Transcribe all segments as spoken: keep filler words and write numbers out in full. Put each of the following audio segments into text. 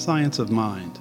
Science of Mind.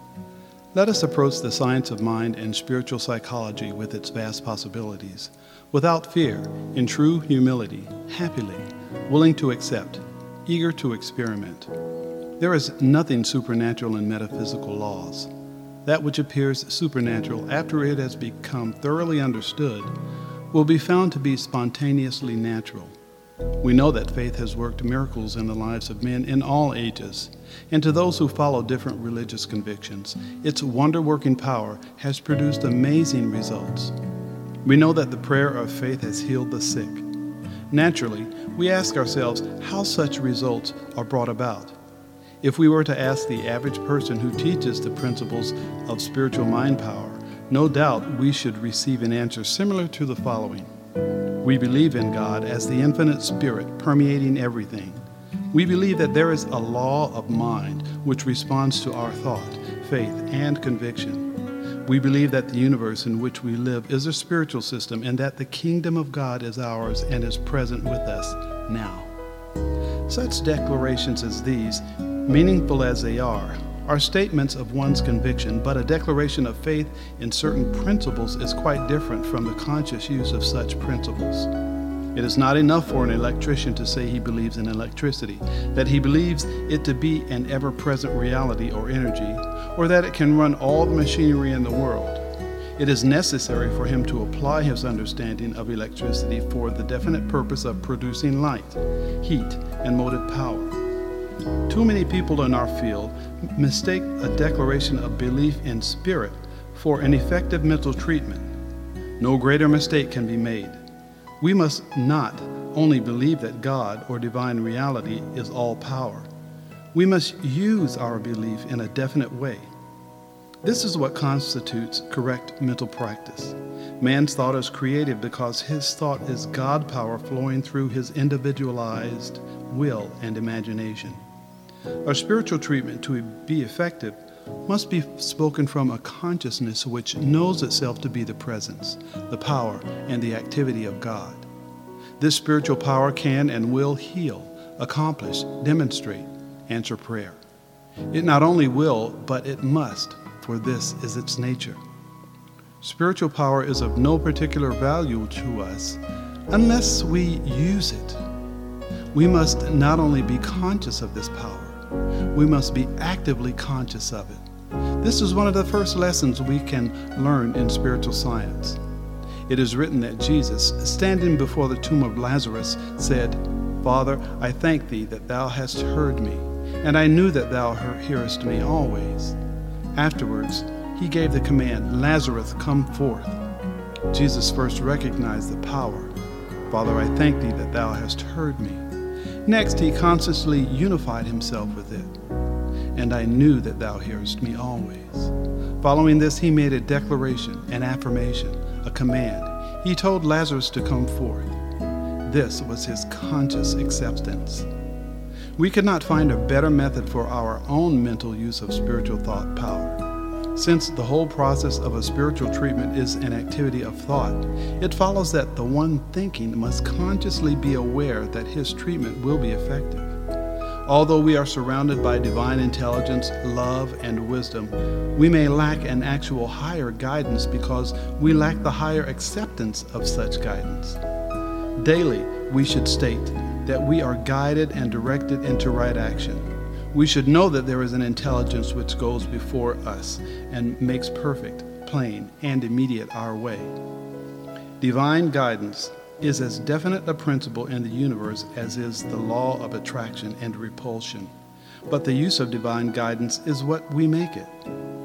Let us approach the science of mind and spiritual psychology with its vast possibilities, without fear, in true humility, happily, willing to accept, eager to experiment. There is nothing supernatural in metaphysical laws. That which appears supernatural after it has become thoroughly understood will be found to be spontaneously natural. We know that faith has worked miracles in the lives of men in all ages, and to those who follow different religious convictions, its wonder-working power has produced amazing results. We know that the prayer of faith has healed the sick. Naturally, we ask ourselves how such results are brought about. If we were to ask the average person who teaches the principles of spiritual mind power, no doubt we should receive an answer similar to the following. We believe in God as the infinite spirit permeating everything. We believe that there is a law of mind which responds to our thought, faith, and conviction. We believe that the universe in which we live is a spiritual system and that the kingdom of God is ours and is present with us now. Such declarations as these, meaningful as they are, are statements of one's conviction, but a declaration of faith in certain principles is quite different from the conscious use of such principles. It is not enough for an electrician to say he believes in electricity, that he believes it to be an ever-present reality or energy, or that it can run all the machinery in the world. It is necessary for him to apply his understanding of electricity for the definite purpose of producing light, heat, and motive power. Too many people in our field mistake a declaration of belief in spirit for an effective mental treatment. No greater mistake can be made. We must not only believe that God or divine reality is all power. We must use our belief in a definite way. This is what constitutes correct mental practice. Man's thought is creative because his thought is God power flowing through his individualized will and imagination. Our spiritual treatment, to be effective, must be spoken from a consciousness which knows itself to be the presence, the power, and the activity of God. This spiritual power can and will heal, accomplish, demonstrate, answer prayer. It not only will, but it must, for this is its nature. Spiritual power is of no particular value to us unless we use it. We must not only be conscious of this power, we must be actively conscious of it. This is one of the first lessons we can learn in spiritual science. It is written that Jesus, standing before the tomb of Lazarus, said, "Father, I thank thee that thou hast heard me, and I knew that thou hearest me always." Afterwards, he gave the command, "Lazarus, come forth." Jesus first recognized the power. "Father, I thank thee that thou hast heard me." Next, he consciously unified himself with it. "And I knew that thou hearest me always." Following this, he made a declaration, an affirmation, a command. He told Lazarus to come forth. This was his conscious acceptance. We could not find a better method for our own mental use of spiritual thought power. Since the whole process of a spiritual treatment is an activity of thought, it follows that the one thinking must consciously be aware that his treatment will be effective. Although we are surrounded by divine intelligence, love, and wisdom, we may lack an actual higher guidance because we lack the higher acceptance of such guidance. Daily, we should state that we are guided and directed into right action. We should know that there is an intelligence which goes before us and makes perfect, plain, and immediate our way. Divine guidance is as definite a principle in the universe as is the law of attraction and repulsion. But the use of divine guidance is what we make it.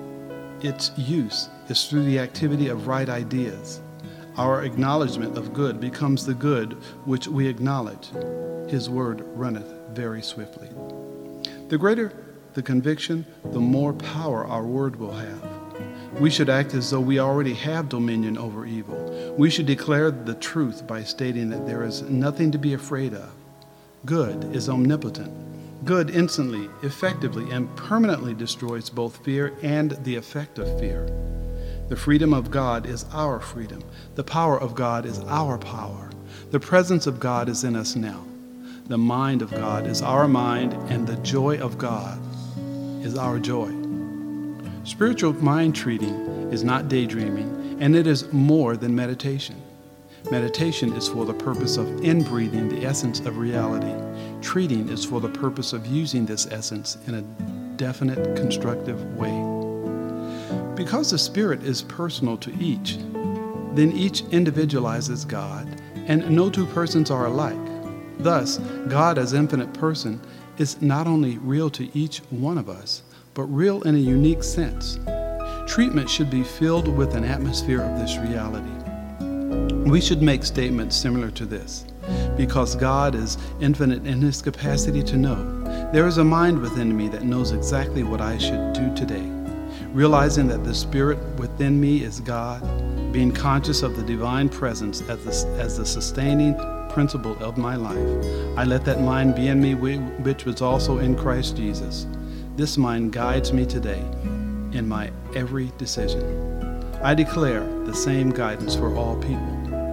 Its use is through the activity of right ideas. Our acknowledgement of good becomes the good which we acknowledge. His word runneth very swiftly. The greater the conviction, the more power our word will have. We should act as though we already have dominion over evil. We should declare the truth by stating that there is nothing to be afraid of. Good is omnipotent. Good instantly, effectively, and permanently destroys both fear and the effect of fear. The freedom of God is our freedom. The power of God is our power. The presence of God is in us now. The mind of God is our mind, and the joy of God is our joy. Spiritual mind treating is not daydreaming, and it is more than meditation. Meditation is for the purpose of inbreathing the essence of reality. Treating is for the purpose of using this essence in a definite, constructive way. Because the Spirit is personal to each, then each individualizes God, and no two persons are alike. Thus, God as infinite person is not only real to each one of us, but real in a unique sense. Treatment should be filled with an atmosphere of this reality. We should make statements similar to this. Because God is infinite in His capacity to know, there is a mind within me that knows exactly what I should do today. Realizing that the Spirit within me is God, being conscious of the divine presence as the, as the sustaining principle of my life, I let that mind be in me which was also in Christ Jesus. This mind guides me today in my every decision. I declare the same guidance for all people.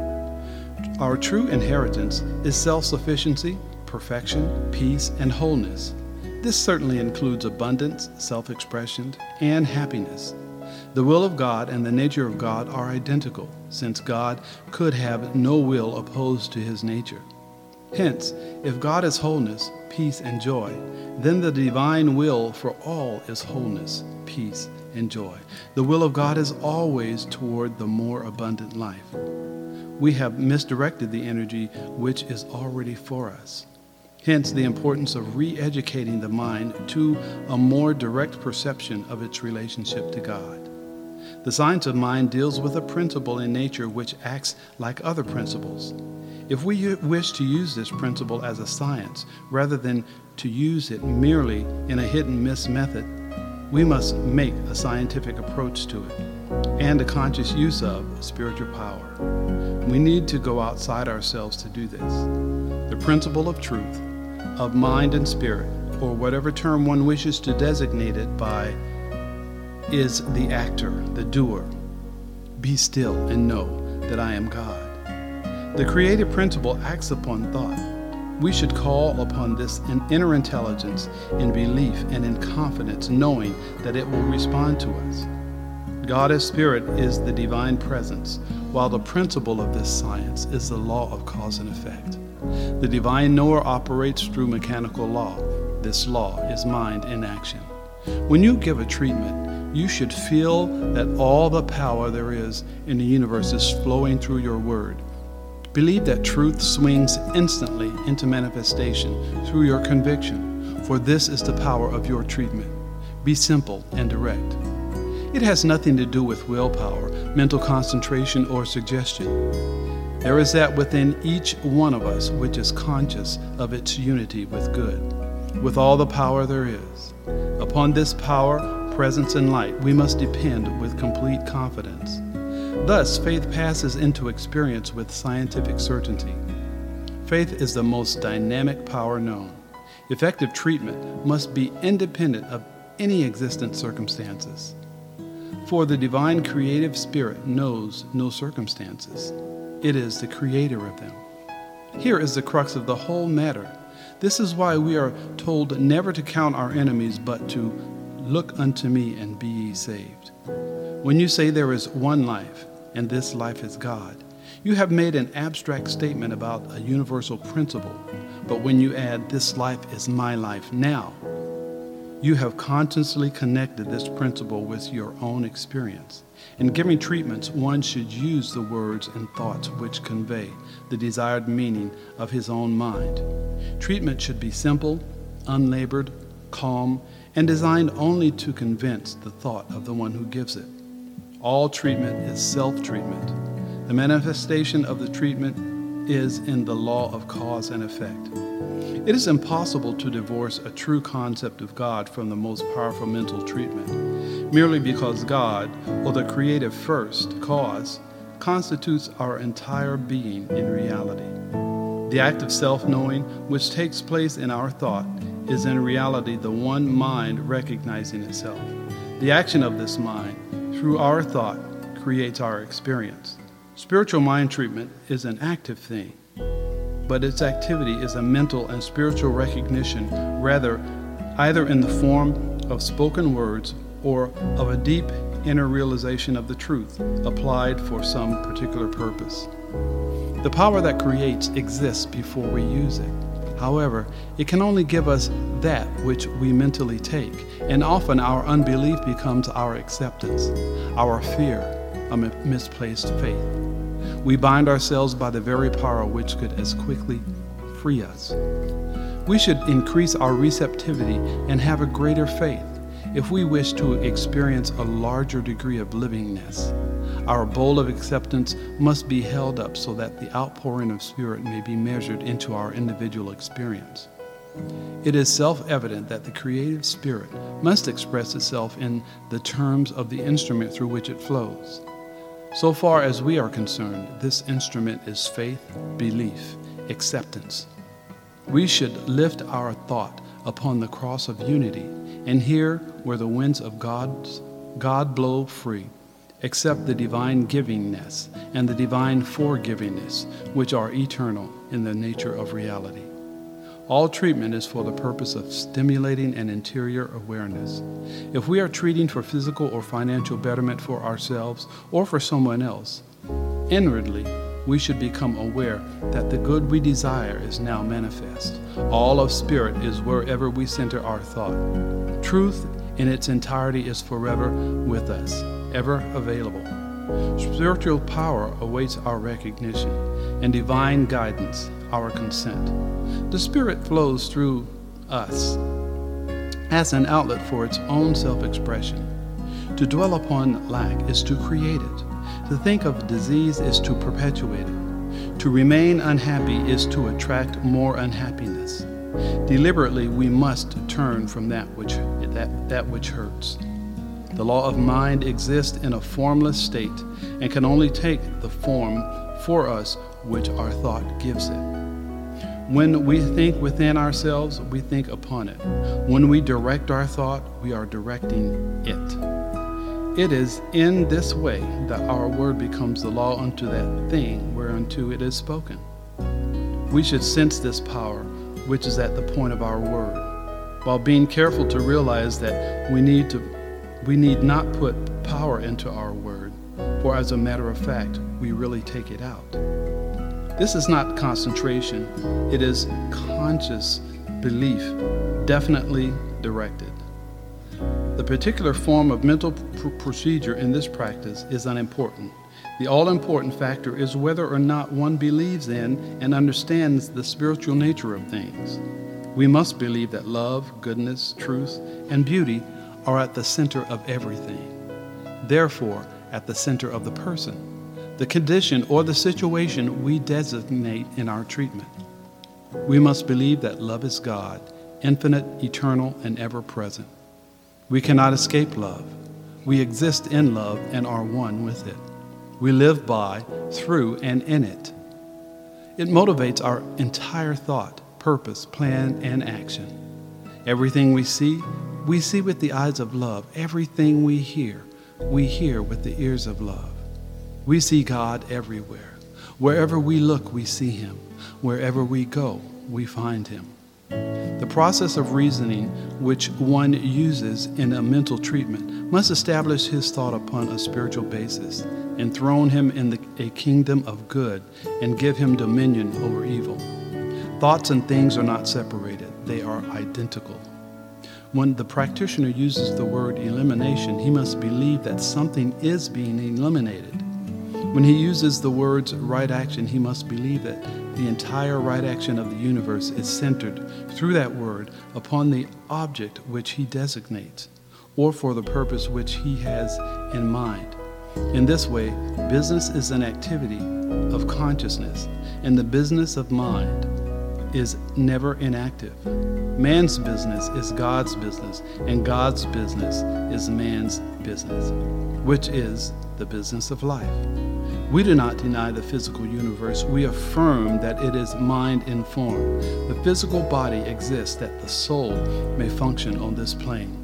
Our true inheritance is self-sufficiency, perfection, peace, and wholeness. This certainly includes abundance, self-expression, and happiness. The will of God and the nature of God are identical, since God could have no will opposed to His nature. Hence, if God is wholeness, peace, and joy, then the divine will for all is wholeness, peace, and joy. The will of God is always toward the more abundant life. We have misdirected the energy which is already for us. Hence, the importance of re-educating the mind to a more direct perception of its relationship to God. The science of mind deals with a principle in nature which acts like other principles. If we wish to use this principle as a science, rather than to use it merely in a hit-and-miss method, we must make a scientific approach to it and a conscious use of spiritual power. We need to go outside ourselves to do this. The principle of truth, of mind and spirit, or whatever term one wishes to designate it by, is the actor, the doer. Be still and know that I am God. The creative principle acts upon thought. We should call upon this inner intelligence in belief and in confidence, knowing that it will respond to us. God as Spirit is the divine presence, while the principle of this science is the law of cause and effect. The divine knower operates through mechanical law. This law is mind in action. When you give a treatment, you should feel that all the power there is in the universe is flowing through your word. Believe that truth swings instantly into manifestation through your conviction, for this is the power of your treatment. Be simple and direct. It has nothing to do with willpower, mental concentration, or suggestion. There is that within each one of us which is conscious of its unity with good, with all the power there is. Upon this power, presence, and light, we must depend with complete confidence. Thus, faith passes into experience with scientific certainty. Faith is the most dynamic power known. Effective treatment must be independent of any existent circumstances. For the divine creative spirit knows no circumstances. It is the creator of them. Here is the crux of the whole matter. This is why we are told never to count our enemies, but to look unto me and be ye saved. When you say there is one life, and this life is God, you have made an abstract statement about a universal principle. But when you add, this life is my life now, you have consciously connected this principle with your own experience. In giving treatments, one should use the words and thoughts which convey the desired meaning of his own mind. Treatment should be simple, unlabored, calm, and designed only to convince the thought of the one who gives it. All treatment is self-treatment. The manifestation of the treatment is in the law of cause and effect. It is impossible to divorce a true concept of God from the most powerful mental treatment, merely because God, or the creative first cause, constitutes our entire being in reality. The act of self-knowing, which takes place in our thought, is in reality the one mind recognizing itself. The action of this mind, through our thought, creates our experience. Spiritual mind treatment is an active thing, but its activity is a mental and spiritual recognition, rather either in the form of spoken words, or of a deep inner realization of the truth applied for some particular purpose. The power that creates exists before we use it. However, it can only give us that which we mentally take, and often our unbelief becomes our acceptance, our fear, a misplaced faith. We bind ourselves by the very power which could as quickly free us. We should increase our receptivity and have a greater faith if we wish to experience a larger degree of livingness. Our bowl of acceptance must be held up so that the outpouring of Spirit may be measured into our individual experience. It is self-evident that the creative Spirit must express itself in the terms of the instrument through which it flows. So far as we are concerned, this instrument is faith, belief, acceptance. We should lift our thought upon the cross of unity, and here, where the winds of God's, God blow free, accept the divine givingness and the divine forgivingness, which are eternal in the nature of reality. All treatment is for the purpose of stimulating an interior awareness. If we are treating for physical or financial betterment for ourselves or for someone else, inwardly, we should become aware that the good we desire is now manifest. All of Spirit is wherever we center our thought. Truth in its entirety is forever with us, ever available. Spiritual power awaits our recognition, and divine guidance our consent. The Spirit flows through us as an outlet for its own self-expression. To dwell upon lack is to create it. To think of disease is to perpetuate it. To remain unhappy is to attract more unhappiness. Deliberately, we must turn from that which, that, that which hurts. The law of mind exists in a formless state and can only take the form for us which our thought gives it. When we think within ourselves, we think upon it. When we direct our thought, we are directing it. It is in this way that our word becomes the law unto that thing whereunto it is spoken. We should sense this power, which is at the point of our word, while being careful to realize that we need to, we need not put power into our word, for as a matter of fact, we really take it out. This is not concentration, it is conscious belief, definitely directed. The particular form of mental pr- procedure in this practice is unimportant. The all-important factor is whether or not one believes in and understands the spiritual nature of things. We must believe that love, goodness, truth, and beauty are at the center of everything. Therefore, at the center of the person, the condition or the situation we designate in our treatment. We must believe that love is God, infinite, eternal, and ever-present. We cannot escape love. We exist in love and are one with it. We live by, through, and in it. It motivates our entire thought, purpose, plan, and action. Everything we see, we see with the eyes of love. Everything we hear, we hear with the ears of love. We see God everywhere. Wherever we look, we see Him. Wherever we go, we find Him. The process of reasoning which one uses in a mental treatment must establish his thought upon a spiritual basis, enthrone him in the, a kingdom of good, and give him dominion over evil. Thoughts and things are not separated, they are identical. When the practitioner uses the word elimination, he must believe that something is being eliminated. When he uses the words right action, he must believe that the entire right action of the universe is centered through that word upon the object which he designates, or for the purpose which he has in mind. In this way, business is an activity of consciousness, and the business of mind is never inactive. Man's business is God's business, and God's business is man's business, which is the business of life. We do not deny the physical universe. We affirm that it is mind-informed. The physical body exists that the soul may function on this plane.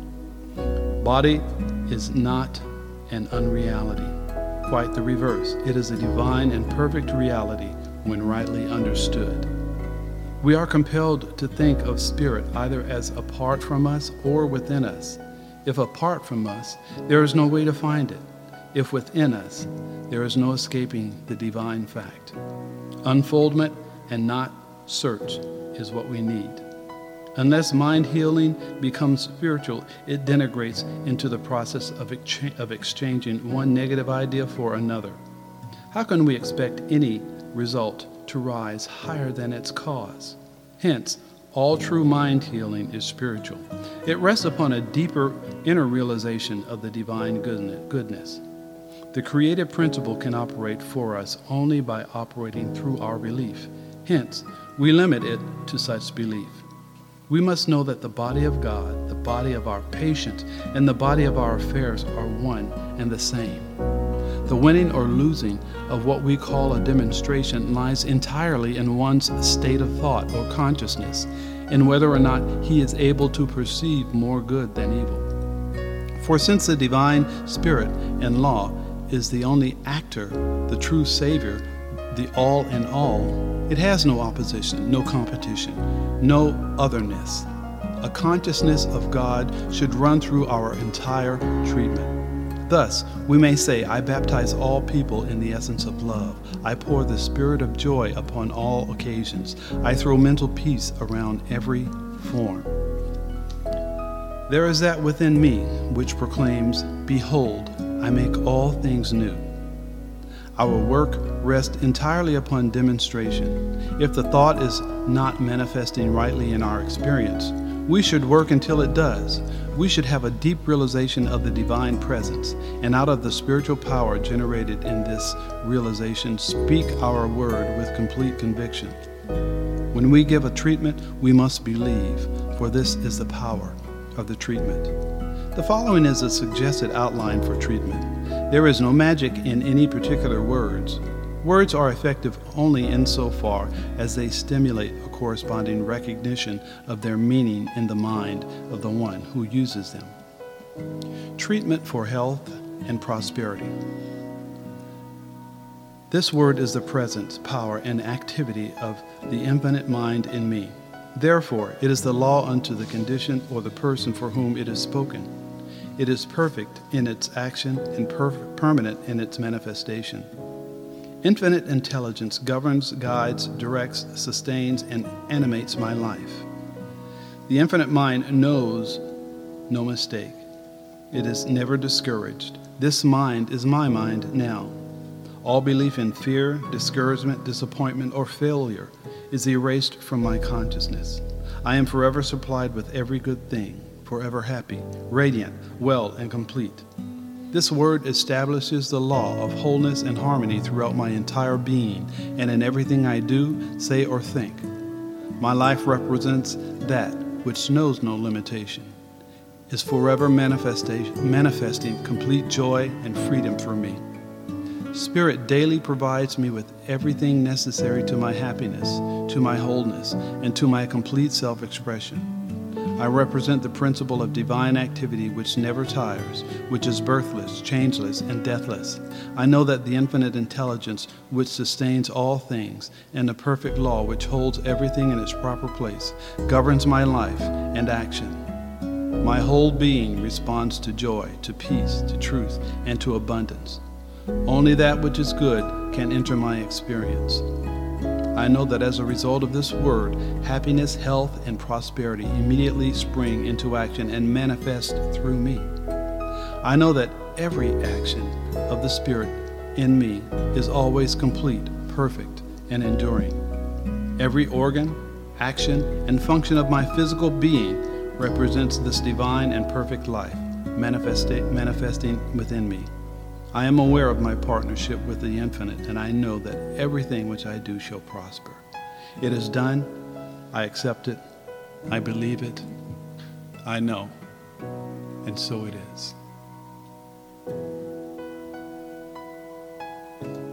Body is not an unreality. Quite the reverse. It is a divine and perfect reality when rightly understood. We are compelled to think of spirit either as apart from us or within us. If apart from us, there is no way to find it. If within us, there is no escaping the divine fact. Unfoldment and not search is what we need. Unless mind healing becomes spiritual, it denigrates into the process of, ex- of exchanging one negative idea for another. How can we expect any result to rise higher than its cause? Hence, all true mind healing is spiritual. It rests upon a deeper inner realization of the divine goodness. The creative principle can operate for us only by operating through our belief. Hence, we limit it to such belief. We must know that the body of God, the body of our patients, and the body of our affairs are one and the same. The winning or losing of what we call a demonstration lies entirely in one's state of thought or consciousness, in whether or not he is able to perceive more good than evil. For since the divine spirit and law is the only actor, the true Savior, the all in all, it has no opposition, no competition, no otherness. A consciousness of God should run through our entire treatment. Thus, we may say, I baptize all people in the essence of love. I pour the spirit of joy upon all occasions. I throw mental peace around every form. There is that within me which proclaims, Behold, I make all things new. Our work rests entirely upon demonstration. If the thought is not manifesting rightly in our experience, we should work until it does. We should have a deep realization of the divine presence, and out of the spiritual power generated in this realization, speak our word with complete conviction. When we give a treatment, we must believe, for this is the power of the treatment. The following is a suggested outline for treatment. There is no magic in any particular words. Words are effective only insofar as they stimulate a corresponding recognition of their meaning in the mind of the one who uses them. Treatment for health and prosperity. This word is the presence, power, and activity of the infinite mind in me. Therefore, it is the law unto the condition or the person for whom it is spoken. It is perfect in its action and perf- permanent in its manifestation. Infinite intelligence governs, guides, directs, sustains, and animates my life. The infinite mind knows no mistake. It is never discouraged. This mind is my mind now. All belief in fear, discouragement, disappointment, or failure is erased from my consciousness. I am forever supplied with every good thing, forever happy, radiant, well, and complete. This word establishes the law of wholeness and harmony throughout my entire being and in everything I do, say, or think. My life represents that which knows no limitation, is forever manifestation, manifesting complete joy and freedom for me. Spirit daily provides me with everything necessary to my happiness, to my wholeness, and to my complete self-expression. I represent the principle of divine activity which never tires, which is birthless, changeless, and deathless. I know that the infinite intelligence which sustains all things and the perfect law which holds everything in its proper place governs my life and action. My whole being responds to joy, to peace, to truth, and to abundance. Only that which is good can enter my experience. I know that as a result of this word, happiness, health, and prosperity immediately spring into action and manifest through me. I know that every action of the Spirit in me is always complete, perfect, and enduring. Every organ, action, and function of my physical being represents this divine and perfect life manifesti- manifesting within me. I am aware of my partnership with the infinite, and I know that everything which I do shall prosper. It is done. I accept it. I believe it. I know. And so it is.